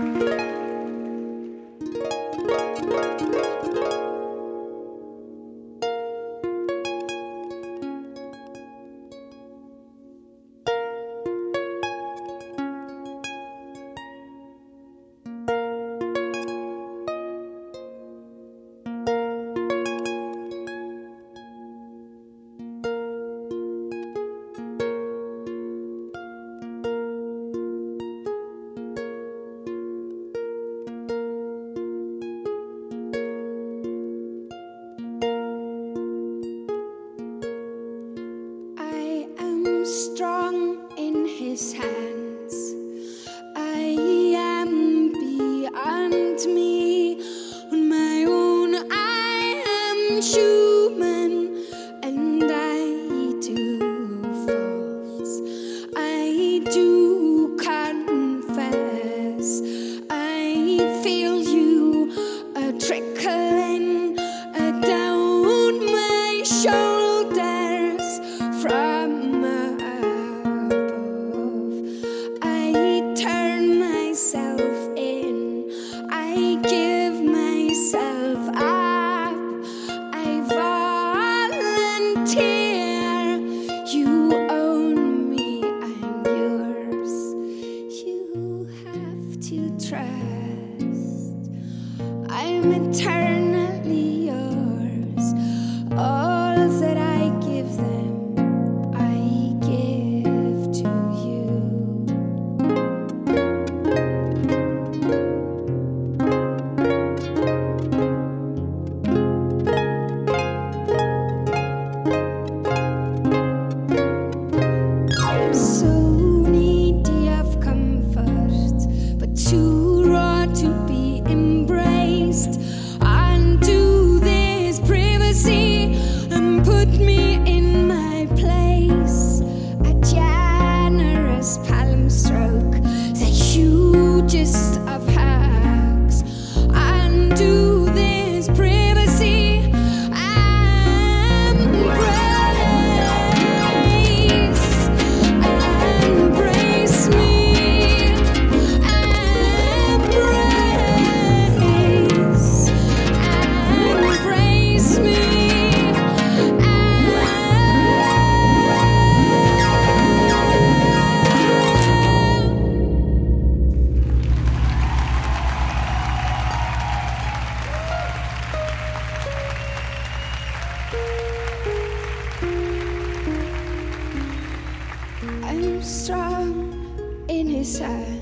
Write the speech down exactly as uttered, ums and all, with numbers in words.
Strong in his hands, I am beyond me. On my own, I am human, and I do faults. I do confess. I feel you a trickling uh, down my shoulders from I'm eternally yours. All that I give them, I give to you. I'm so needy of comfort, but too raw to be embraced. Undo this privacy and put me in my place. A generous palm stroke, the hugest of hugs. Undo this privacy and embrace, embrace me. I'm strong in his hand.